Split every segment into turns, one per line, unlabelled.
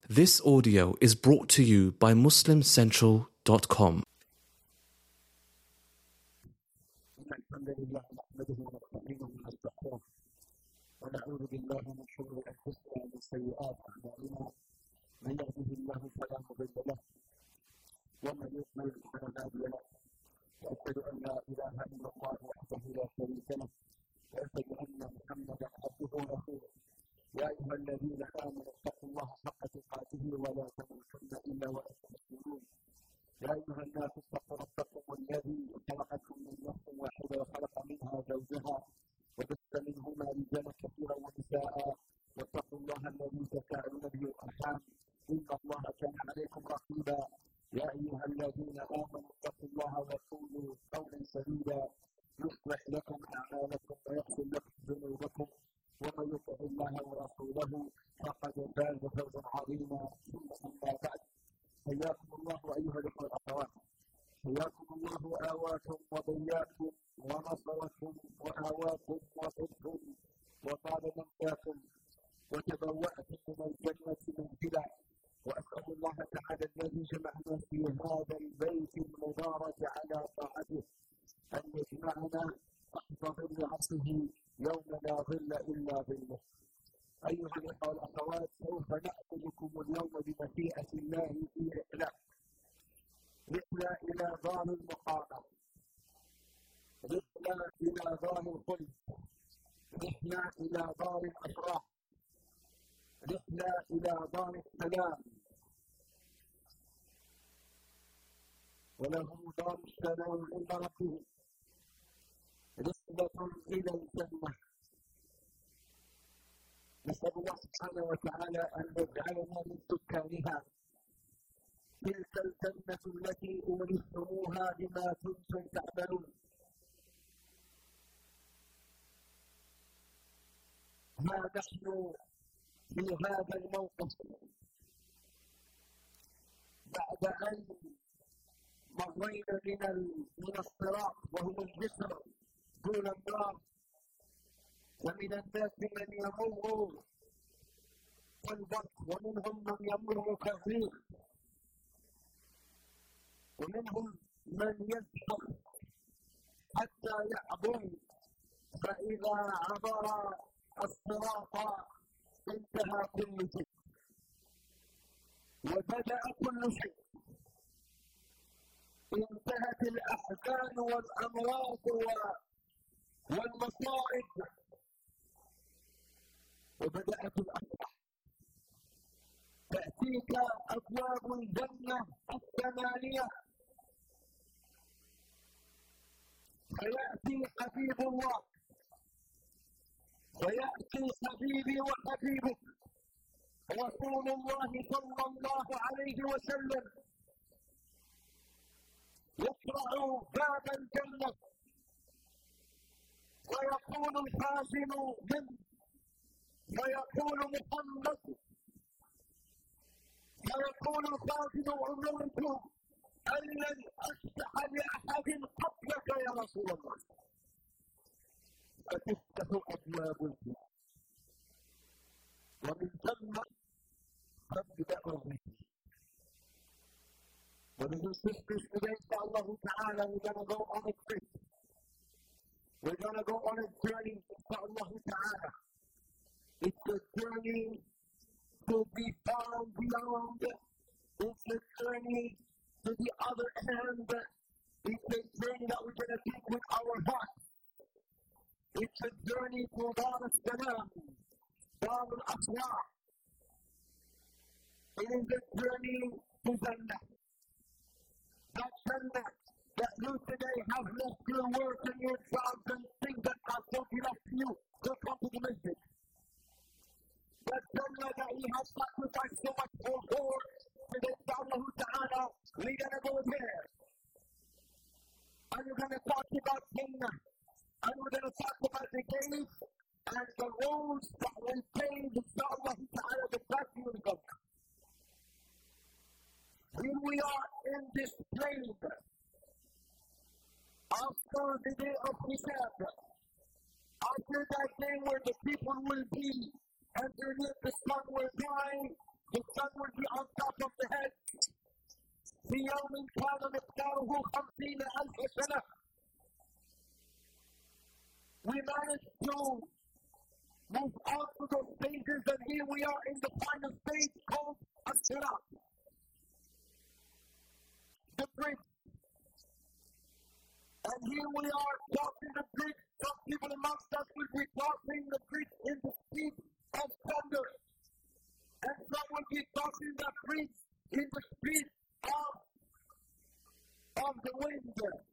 This audio is brought to you by MuslimCentral.com.
الحمد لله نحمده ونستعينه ونستغفره ونعوذ بالله من شرور انفسنا ومن سيئات اعمالنا من يهده الله فلا مضل له ومن يضلل فلا هادي له واشهد ان لا اله الا الله وحده لا شريك له واشهد ان محمدا عبده ورسوله يا ايها الذين امنوا اتقوا الله حق تقاته ولا تموتن الا وانتم مسلمون يا أيها الناس اتقوا ربكم الذي خلقكم من نفس واحدة وخلق منها زوجها وبث منهما رجالا كثيرا ونساء واتقوا الله الذي تساءلون به والأرحام إن الله كان عليكم رقيبا يا أيها الذين آمنوا اتقوا الله وقولوا قولا سديدا يصلح لكم أعمالكم ويغفر لكم ذنوبكم ومن يطع الله ورسوله فقد فاز فوزا عظيما ثم أما بعد حياكم الله أيها الأخوة والأخوات حياكم الله وآواكم وضياكم ونصركم وآواكم وطبكم وطال منفاكم وتبوأتم من الجنة منزلا وأسأل الله تعالى الذي جمعنا في هذا البيت المبارك على طاعته أن يجمعنا تحت ظل عرشه يوم لا ظل إلا ظله. أيها الأخوة والأخوات سوف نأخذكم اليوم بمشيئة الله في رحلة إلى دار المقامة، رحلة إلى دار الخلد، رحلة إلى دار الأشراف، رحلة إلى دار السلام، وله دار السلام عند ربه، رحلة إلى الجنة. نسأل الله سبحانه وتعالى أن يجعلنا من سكانها، تلك الجنة التي أورثتموها بما كنتم تعملون. ها نحن في هذا الموقف بعد أن مرينا من الصراط وهو الجسر دون النار، ومن الناس من يمر كالبرق ومنهم من يمر كالريح ومنهم من يزحف حتى يعبر، فإذا عبر الصراط انتهى كل شيء وبدأ كل شيء، انتهت الأحزان والأمراض والمصائب وبدأت الأفراح. تأتيك أبواب الجنة الثمانية فيأتي حبيب الله ويأتي حبيبي وحبيبك رسول الله صلى الله عليه وسلم، يقرع باب الجنة ويقول الحازم منه ويقول محمد ويقول الخازن أمرت أن لن أفتح لأحد قبلك يا رسول الله، فتفتح أبواب الجنة ومن ثم تبدأ الرحلة. ومن sisters today, inshallah ta'ala, we're going to go on a trip. We're going to go on a journey, inshallah ta'ala. It's a journey to be found beyond. It's a journey to the other hand. It's a journey that we're going to take with our hearts. It's a journey to Dar al-Salam, Dar al-Aswar. It is a journey to Jannah. That Jannah that you today have left your work and your jobs and things that are so beloved to you to come to the masjid. That Jannah that he has sacrificed so much for today, inshallah ta'ala, we're going to go there. And we're going to talk about Jannah. And we're going to talk about the gates and the roads that will pave, inshallah ta'ala, the path to the Jannah. Here we are in this plane after the day of Hisab, after that day where the people will be underneath the sun will die, The sun will be on top of the head. في يوم كان مقداره 50,000 سنة. We managed to move on to those stages, and here we are in the final stage called As-Sirat. The bridge. And here we are crossing the bridge. Some people amongst us will be crossing the bridge in the speed of thunder. And some will be crossing the bridge in the speed of the wind.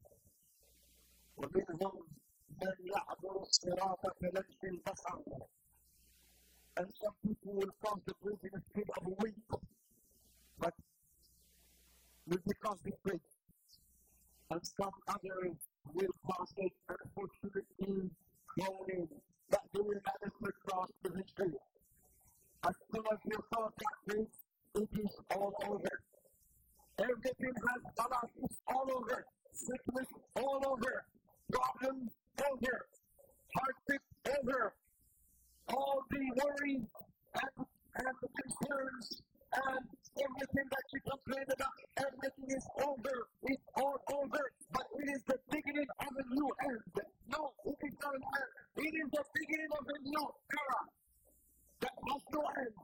ومنهم من يعبر الصراط كلمح البصر. And some people will cross the bridge in the speed of a wind. But will be crossing the bridge. And some others will cross it unfortunately moaning that they will never cross the bridge. As soon as you cross that bridge, it is all over. Everything has collapsed. It's all over. Sickness all over. Problems over. Hardship over. All the worries and the concerns and everything that you complain about, everything is over. It's all over. But it is the beginning of a new end. No, it is not an end. It is the beginning of a new era. That has no end.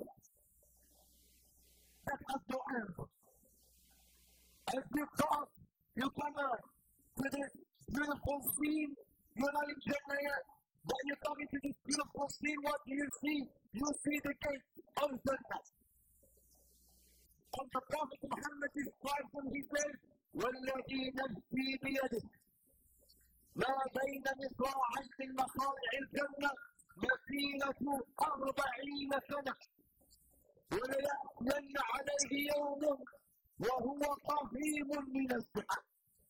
That has no end. As you cross, you come to this beautiful scene. You're not in Jannah yet, but you come into this beautiful scene. What do you see? You see the gate of Jannah. And the Prophet Muhammad describes him, he says, وَالَّذِي نَفْسِي بِيَدِهِ مَا بَيْنَ مِصْرَاعَيْنِ مِنْ مَصَارِعِ الْجَنَّةِ مسيرة 40 سنة وليأتين عليه يوم وهو قضيب من السحاب.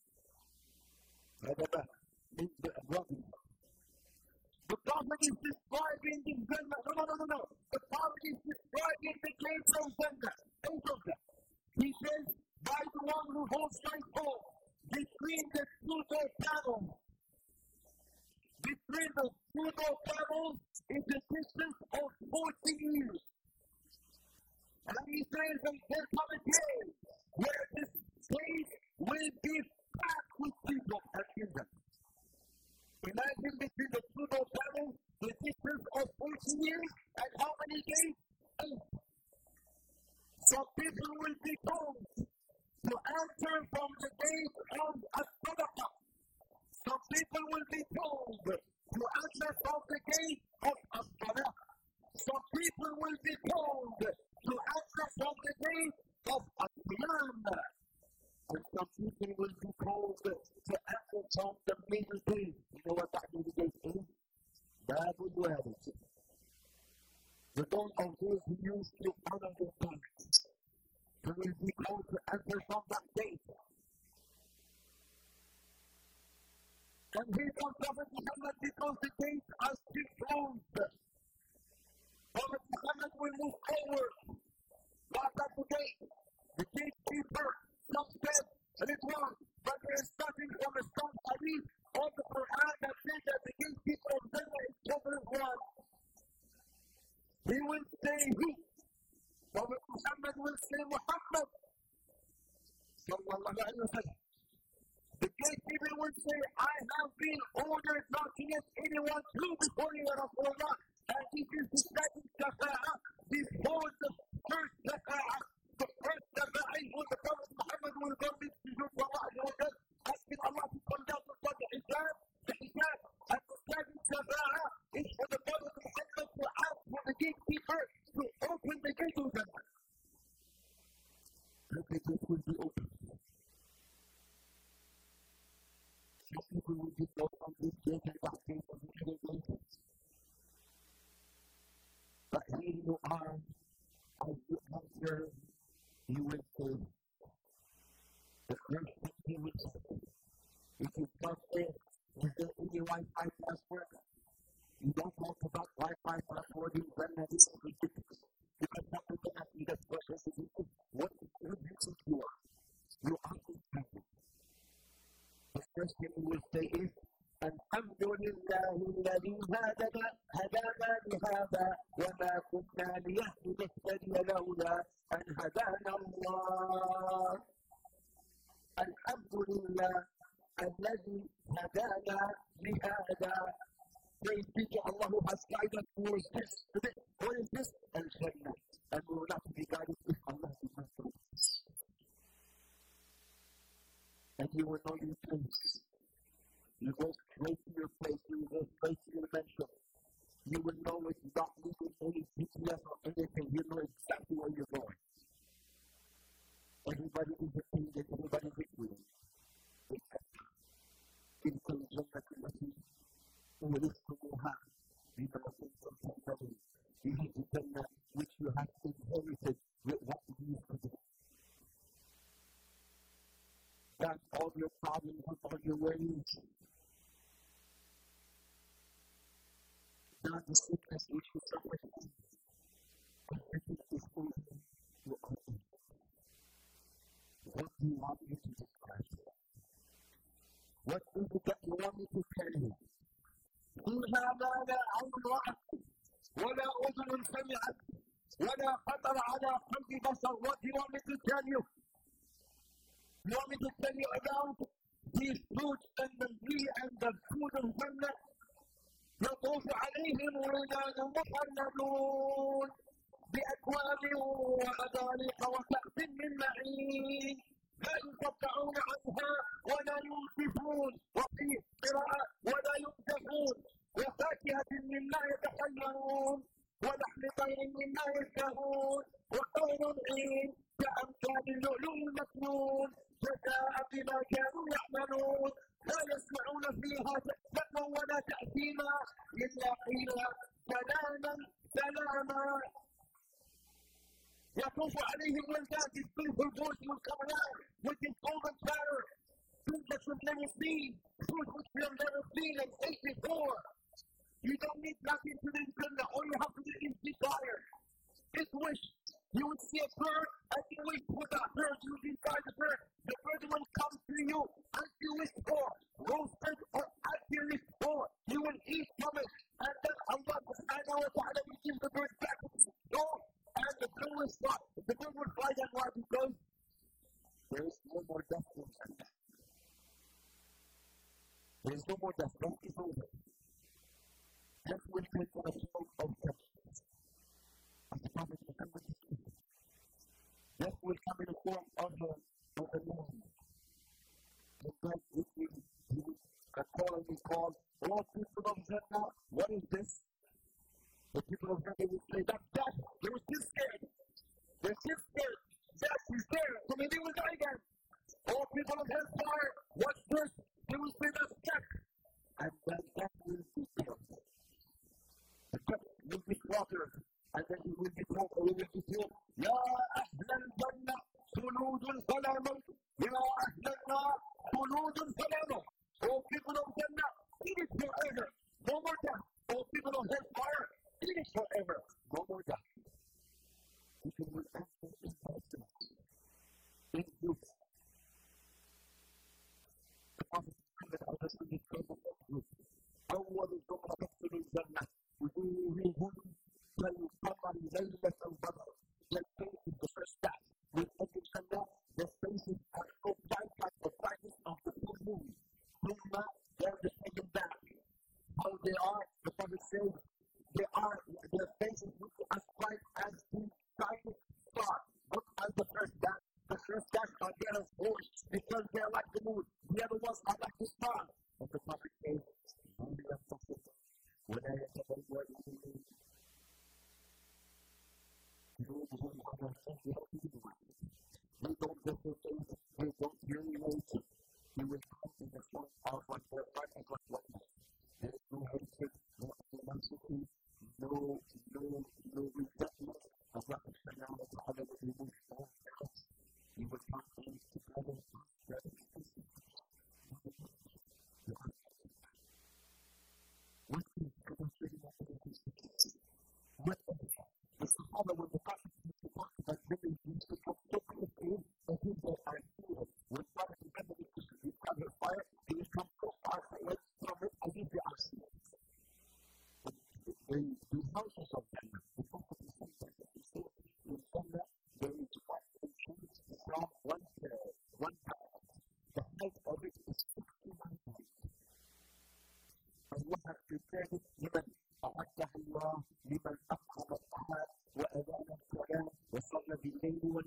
هذا من أبواب. The Prophet is describing the Jannah. No. The Prophet is describing the gates of Jannah. Eight of them. He says, by the one who holds my soul between the two door panels. Between the two door panels is a distance of 40 years. And he says that there come a day where this place will be packed with people at Kingdom. Imagine between the two door panels, the distance of 40 years, and how many days? 8. Some people will be told to answer from the gate of As-Sadaqah. Some people will be told to answer from the gate of As-Salah. Some people will be told to answer from the gate of As-Siyam. And some people will be told to answer from the middle gate. You know what that middle gate is? Babul Walid. The door of those who used to honor their parents. They will be told to answer from that gate. And here comes Prophet Muhammad because the gates are still closed. Prophet Muhammad will move forward. Knock at the gate. The gatekeeper said, and it was, but there is nothing from a strong hadith on the Quran that says that the gatekeeper of Jannah is covered one. He will say he. Prophet Muhammad will say Muhammad. Sallallahu alayhi wa sallam. The gatekeeper would say, I have been ordered not to let anyone through before you, Rasulullah. And this is the second shafa'ah before the first shafa'ah. The first shafa'ah is when the Prophet Muhammad will go to sujood to Allah Azza wa Jal, asking Allah to come down to the hijab. And the second shafa'ah is for the Prophet Muhammad to ask for the gatekeeper to open the gate of Jannah. And the gate will be open. Some people will be brought on this gate and back in from the other gates. But here you are, as you enter, you will say, the first thing you will say, if you come in, is there any Wi-Fi password? You don't talk about Wi-Fi password in Jannah, this is ridiculous. Because nothing can ask you that question. What is you are? You are intended. The first thing we will say is, الحمد لله الذي هدانا لهذا وما كنا لنهتدي لولا هدانا الله. الحمد لله الذي هدانا لهذا. Praise be to Allah who has guided us towards this. What is this? Al-Jannah. And we will not be guided if Allah is not with us. And you will know your place. You go straight to your place. You go straight to your mention. You will know it's not needing any GPS or anything. You know exactly where you're going. Everybody is attended. Everybody is with you. إن الجنة التي أورثتموها بما كنتم تعملون. This is the Jannah which you have inherited with what you used to do. That's all your problems and all your worries. Not the sickness which you suffer from. Everything is over. You are in. What do you want me to describe? What is it that you want me to tell you? فيها ما لا عين رأت ولا أذن سمعت ولا خطر على قلب بشر. What do you want me to tell you? You want me to tell you about these fruits and the tree and the food of Jannah? يطوف عليهم ولدان مخلدون بأكواب وأباريق وكأس من معين لا يصدعون عنها ولا ينصفون. وفي قراءة ولا ينصفون. وفاكهة مما يتخيرون ولحم طير مما يشتهون وحور عين كأمثال اللؤلؤ المكنون جزاء بما كانوا يعملون. لا يسمعون فيها لغوا ولا تأثيما إلا قيلا سلاما سلاما. يطوف عليهم ولدان بالصيف البوس والكرنان with his golden platter, food that you've never seen, food which you have never seen and ate before. You don't need nothing to this Jannah. All you have to do is desire. Just wish. You would see a bird and you wish for that bird. You would desire the bird. The bird will come to you as you wish for, roasted or as you wish for. You will eat from it. And then Allah subhanahu wa ta'ala will give the bird back to the door. And the bird will fly. The bird will fly that way because there is no more death in Jannah. There is no more death. Death is over. Death will take on a form of death. As the Prophet Muhammad said, death will come in the form of a man. And then it will call and be called, "Oh, people of Jannah, what is this?" The people of Jannah will say, "That's death. They were still scared. They're still scared. Death is there. So maybe they will die again." "Oh, people of hellfire, what's this?" They will say, "That's death." And then death will be killed. The death will be slaughtered. And then he will be told, "Ya ahlal jannah, khuludun salamun. Ya ahlal nar, khuludun salamun." Oh, people of Jannah, eat it forever. No more death. Oh, people of hellfire, eat it forever. No more death. People will enter in person. In groups. The Prophet Muhammad understood the trouble of groups.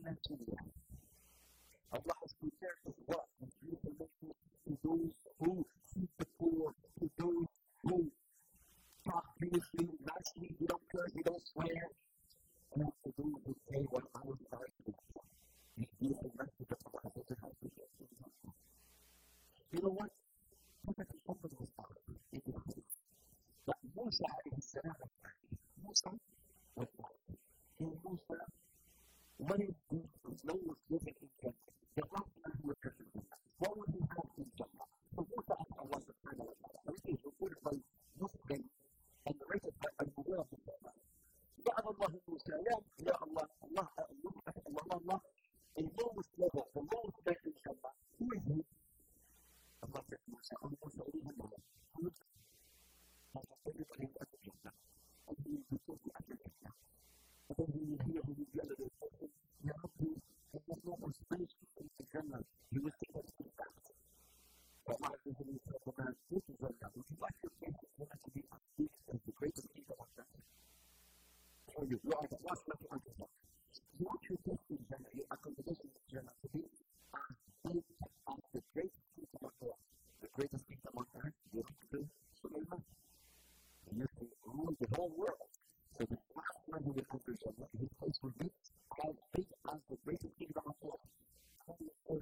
mentioned yet. Allah has prepared His wealth and information to those who seek the poor, to those who talk previously, nicely, you don't curse, you don't swear, and also those who say what I was asking. You beautiful message of Allah has to help you. You know what? Look at the open was out in the house. But Musa alayhi salam was married. Musa was married. And Musa, when no one was living in Jannah, the last man who was living in Jannah, what would he have in Jannah? So Musa asked Allah subhanahu wa ta'ala, and it is reported by Muslim and the rest of Al-Mughira bin Jannah. بعد الله موسى يا الله الله الموت level, the lowest man in Jannah, who is he? Allah said Musa, and Musa even knows. Everybody is at the Jannah. And he is before the Jannah. And then he will hear who is the other person. Ya Rabbi, and there's no more space in the Jannah. He will take us to the back. Allah says to Musa, the man, this is Jannah. Would you like your faith to be as big as the greatest kingdom of Jannah? For you, Lord, what's left to understand? You want your faith in Jannah, your accommodation in Jannah to be as big as the greatest kingdom of God. The greatest kingdom on earth, you have to be Sulaiman. He used to rule the whole world. So the last man who will enter Jannah, his place will be as big as the greatest kingdom of God. And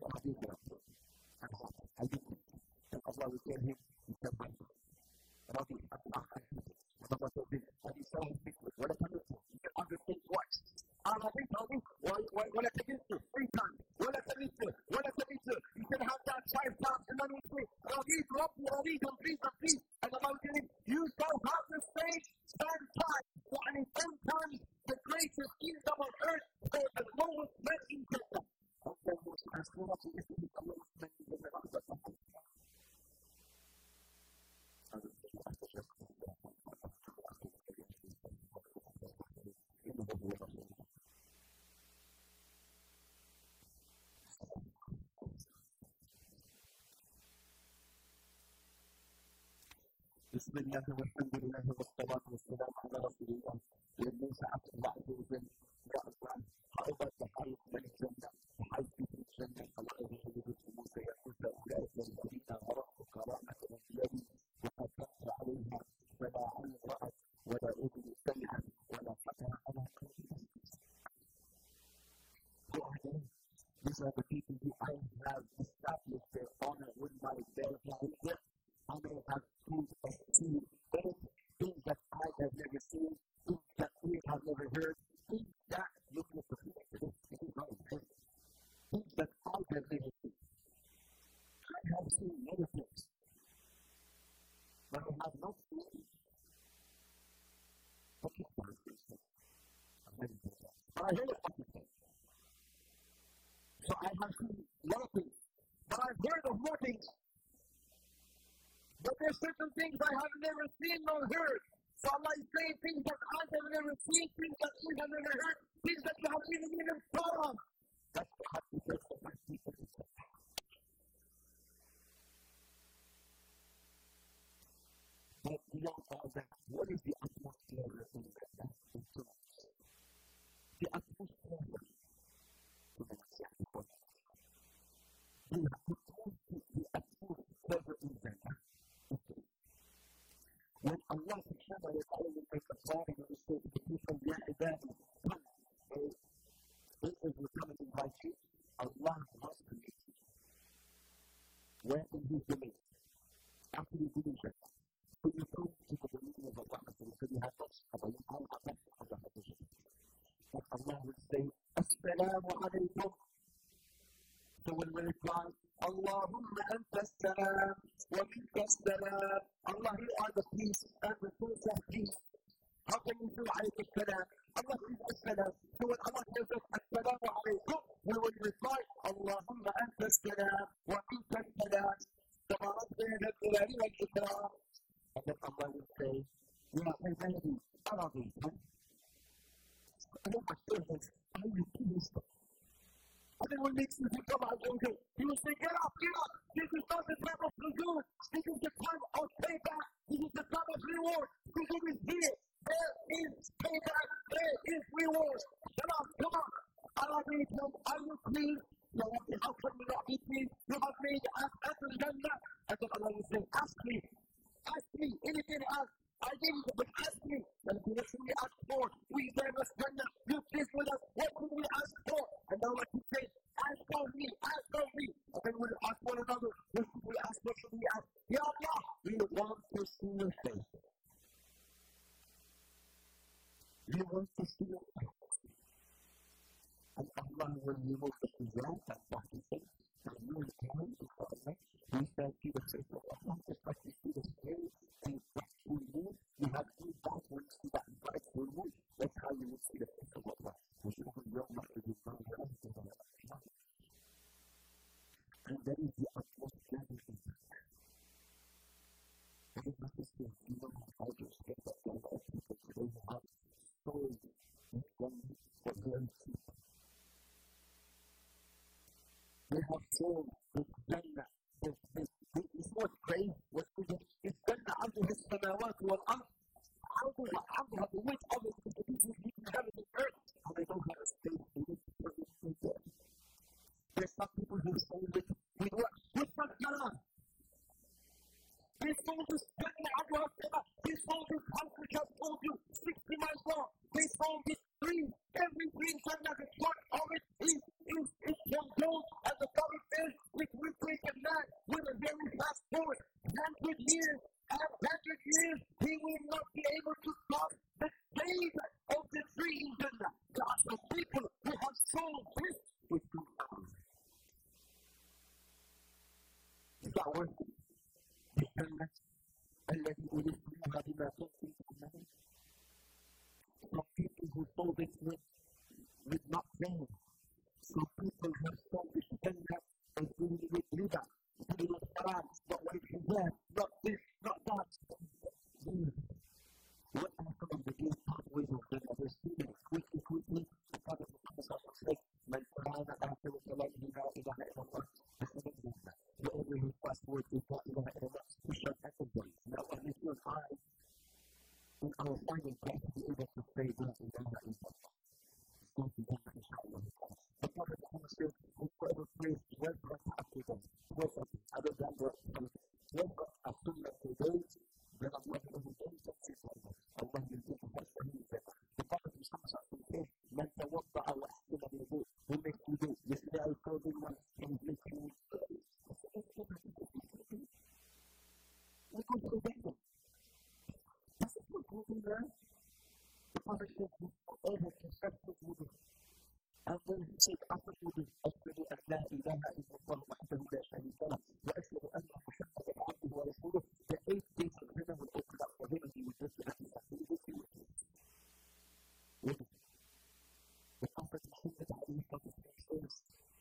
Allah will tell him, he said, Rabbi, Allah told him, and he saw his people, what a wonderful, he can understand what? Rabbi, what a tabitu, 3 times, what a tabitu, he said, have that 5 times, and then he said, Rabbi, please, and Allah will tell him, you shall have the same 10 times, and 10 times the greatest kingdom of earth, for the lowest man in Jannah. And then Musa asked, what is the lowest man in Jannah? بسم الله والحمد لله والصلاة والسلام على رسول الله. موسى عبد الله عز وجل رأسا حائضة حائط من الجنة وحائط في الجنة الله يجب موسى يقول أولئك الذين غرقوا كرامة الذي وأثرت عليها فلا عين رأت ولا أذن سمعت ولا خطر على قلب. These are the people who I have established their honor with my bare hands. I may have proved and seen things that I have never seen, things that we have never heard, things that look at the things that I have never seen. I have seen many things, but I have not seen what is my things. But I heard of things. So I have seen lot of things, but I've heard of more things. But there's certain things I have never seen nor heard. So Allah is saying things that I have never seen, things that you have never heard, things that you haven't even thought of. That's what happens to my people. But beyond all that, what is the atmosphere in that? The atmosphere to the Messiah. The atmosphere in that. When Allah subhanahu wa ta'ala will make a body and say to the people, Ya ibadi, come, Israel will come and invite you, Allah must permit you. Where can you believe? After you believe that, so you come to the believing of Allah, so you have touched Allah, you have touched Allah. But Allah will say, As-salamu alaykum. So when we reply, Allahumma anta as-salam, wa minka as-salam. Allah, you are the peace and the source of peace. How can you do alaykum as-salam? Allah is as-salam. So when Allah says as-salamu alaykum, we will reply, Allahumma anta as-salam, wa minka as-salam. Tabarakta ya dhal jalali wal ikram. And then Allah will say, Ya ibadi, aradaytum. Oh my goodness, I will do this. And then when makes you become out of it, he will say, get up. This is not the time of reward. This is the time of payback. This is the time of reward. This is here. There is payback. There is reward. Come on. Are you clean? Ya Rabbi, how can we not be clean? You have made us enter Jannah. And then Allah will say, ask me, anything else. I didn't, but ask me. And what should we ask for? We gave us Jannah. You pleased with us. What could we ask for? And now what you say, ask of me. And then we'll ask one another, what should we ask? Ya Allah, we want to see your face. We want to see your face. And Allah will remove the hijab and what he says. And you will come to Allah. We shall see the face of Allah, just like we see the face and what we need. You have to do that when you see that bright full moon. That's how you will see the face of Allah. And that is the utmost pleasure thing. And it must be, you know how to step up on all people today who have souls in one for very cheap. They have souls with Jannah. It's not great. It's Jannah under his samawat wal ard. عرضها the weight of it is the people who have it in earth. And they don't have a space to live for this. There's some people who say with what? With Jannah. They sold this Jannah under his samawat. They sold this house which has told you 60 miles long. They sold this tree. Every green Jannah, the front of it is from gold. And the cover says, which will take a man with a very fast forward. 100 years. After 100 years, he will not be able to stop the shade of the tree in Jannah. There are some people who have sold this with God. Is that worth it? The Jannah, الذي أُلِفْنَهَا بِمَا كُنْتُمْ تَعْمَلُونَ. Some people who sold it with not paying. Some people who sold this Jannah and doing it with riba. Doing it with haram, not with hijab, not this, not that. What are some of the great pathways of Jannah? There's too many. Quickly. The Prophet Muhammad said, "Man qurana after salati la ilaha illallah." Whatever his password is, la ilaha illallah, we shall enter them. Now, on this one, in our final class, we able to say la ilaha illallah. Go to Jannah, inshallah. The Prophet Muhammad said, whoever prays 12 after them, 12 other than the 12 as soon as they do, then Allah will take Allah. Allah will take us. The Prophet Muhammad said, "Man tawadda'a wa ahsana al-wudu." Who makes wudu? Yesterday I told him one thing, making wudu. We go to the Jannah. This is what wudu is. The Prophet said, whoever constructed wudu. And then he said, after wudu, أشهد أن لا إله إلا الله وحده لا شريك له وأشهد أن محمدا عبده ورسوله. The 8 days of heaven will open up for him and he will just be happy. The Prophet Muhammad says,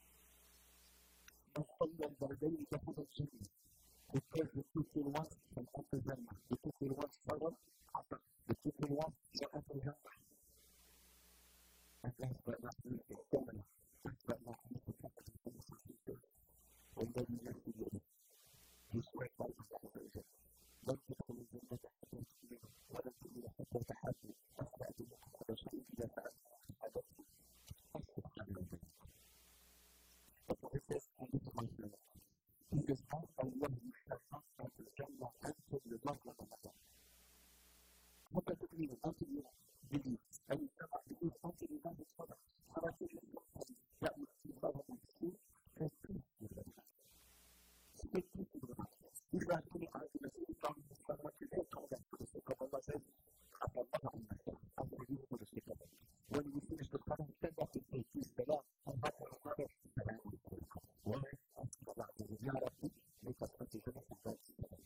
"Man صلى البردين دخل الجنة." Because the people once shall enter Jannah. The people once followed, the people once shall enter Jannah. And last but not least, the Jannah. Last but not least, the Prophet Muhammad says, "والذي نفسي بيده." He swears by his salvation. لن تدخل الجنة حتى تؤمنوا ولن تؤمنوا حتى تحاسبوا أسمع بمحمد رسول إذا فعلت حدثت أصبح على الجنة. The Prophet says, "I need to make it." He says, "How Allah you shall not enter Jannah until you love one another." What does it mean? Until you believe. And you cannot believe until you love each other. And I think that we see love and peace and peace with them. Speak peace with them. These are many arguments from the Quran today. All that for the sake of Allah says, I will give you for the sake of Allah. When we finish the Quran, send up and say, "Peace be Allah." And that's what another salam will say. Why? Allah says, "Ya Rabbi, make us unto the next time."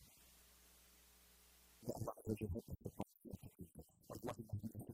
Ya Allah, I will help us to find the peace. اللهم اهدنا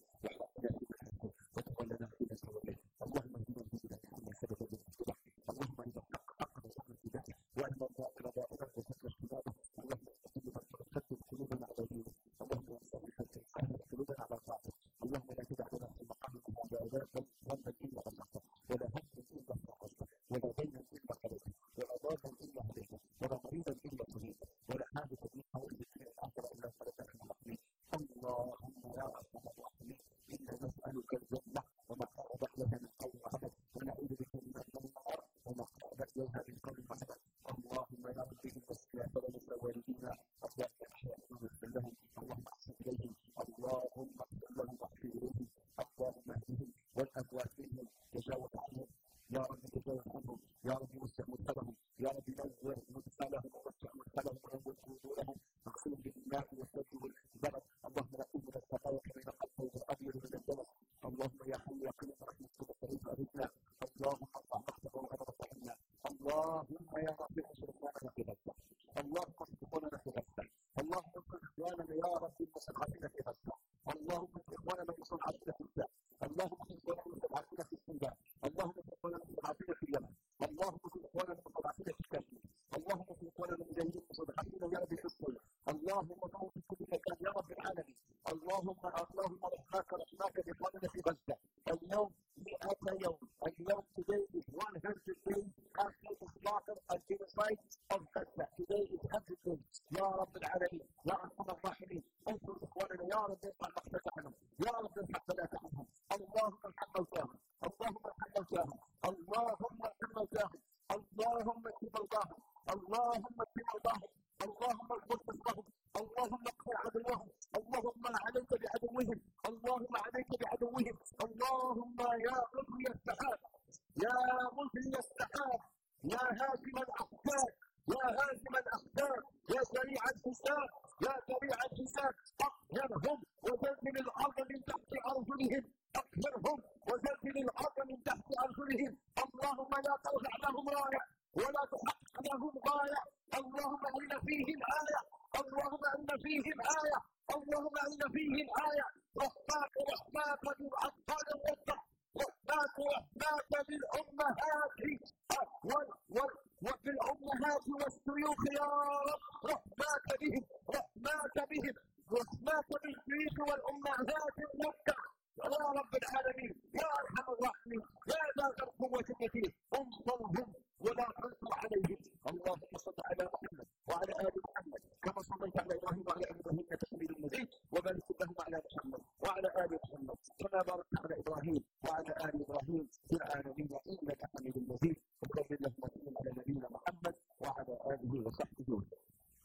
وتولنا فيما توليت. اللهم اهدنا فيما كان سبب للهدى. اللهم اذا اقرب عن الهدى وان الباطل دائما وكثر الشباب. اللهم ثبت قلوبنا على دينك. اللهم ثبت قلوبنا على طاعتك. اللهم لا تدع لنا في مقامنا هذا ذنبا الا غفرته ولا هما الا فرجته ولا دينا الا قضيته ولا ضالا الا هديته ولا مريضا الا شفيته ولا حاجه من حوائج الدنيا الاخره الا فرجتك الرحيم. اللهم يا ارحم الراحمين انا نسالك الجنه وما قرب لها من قول عنهم، يا رب وسع مدخلهم، يا رب نور مدخلهم ووسع مدخلهم وانور قبورهم، اغسلهم بالماء والثلج والبرد، اللهم نقل من الخطايا كما ينقى الثوب الابيض من الدنس، اللهم يا حي يا قيوم رحمتك وقريب ارثنا، اللهم ارفع مقتك وغضب رحمنا، اللهم يا رب انصر اخواننا في غزه، اللهم انصر اخواننا في غزه، اللهم انصر اخواننا يا رب المستضعفين في غزه، اللهم انصر اخواننا المستضعفين في الشام، اللهم انصر اخواننا المستضعفين في السودان، اللهم انصر اخواننا المستضعفين في اليمن، اللهم انصر اخواننا المستضعفين في كشمير، اللهم انصر اخواننا المجاهدين المستضعفين يا رب في الصين، اللهم انصر في كل مكان يا رب العالمين، اللهم رحماك باخواننا في غزه، اليوم 100 يوم، اليوم today is 100 days after the slaughter and genocide of Gaza. Today is 100 days. يا رب العالمين، يا ارحم الراحمين، انصر اخواننا يا رب ارفع مقتك عنهم، يا رب ارفع بلاك عنهم، اللهم ارحم موتاهم، اللهم ارحم موتاهم، اللهم ارحم موتاهم، اللهم اشف مرضاهم، اللهم اشف مرضاهم، اللهم اغفر لهم، اللهم اقهر عدوهم، اللهم عليك بعدوهم، اللهم عليك بعدوهم، اللهم يا مجري السحاب، يا مجري السحاب، يا هازم الاحزاب، يا هازم الاحزاب، يا سريع الحساب، يا سريع الحساب، اقهرهم وزلزل الارض من تحت ارجلهم، اقهرهم وزلزل الارض من تحت ارجلهم، اللهم لا ترفع لهم رايه ولا تحقق لهم غايه، اللهم ارنا فيهم ايه، اللهم ارنا فيهم ايه، اللهم ارنا فيهم ايه، رحماك بالاطفال الرضع، رحماك بالامهات وبالامهات والشيوخ يا رب، رحماك بهم، رحماك بهم، رحماك بالشيوخ والامهات الرضع يا رب العالمين، يا ارحم الراحمين، يا ذات القوه المتين، انصرهم ولا تنصر عليهم، اللهم صل على محمد وعلى ال محمد كما صليت على ابراهيم وعلى ال ابراهيم انك حميد مجيد، وبارك اللهم على محمد وعلى ال محمد كما باركت على ابراهيم وعلى ال ابراهيم في العالمين انك حميد مجيد، وصل اللهم وسلم على نبينا محمد وعلى اله وصحبه وسلم.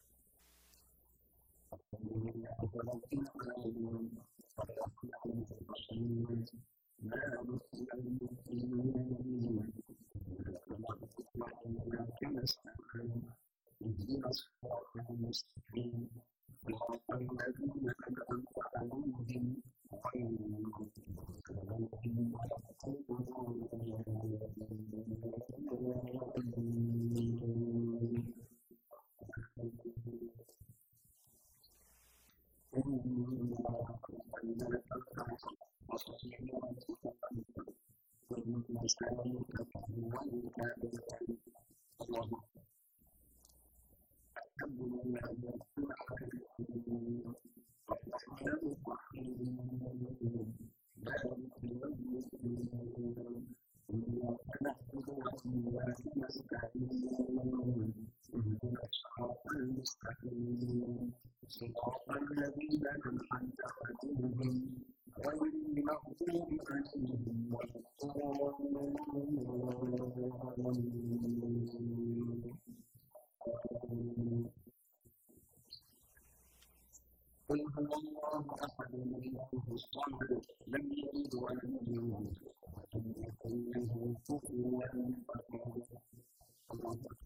الذين أنعمت عليهم غير المغضوب عليهم ولا الضالين. قل هو الله أحد الله الصمد لم يلد ولم يولد ولم يكن له كفوا أحد.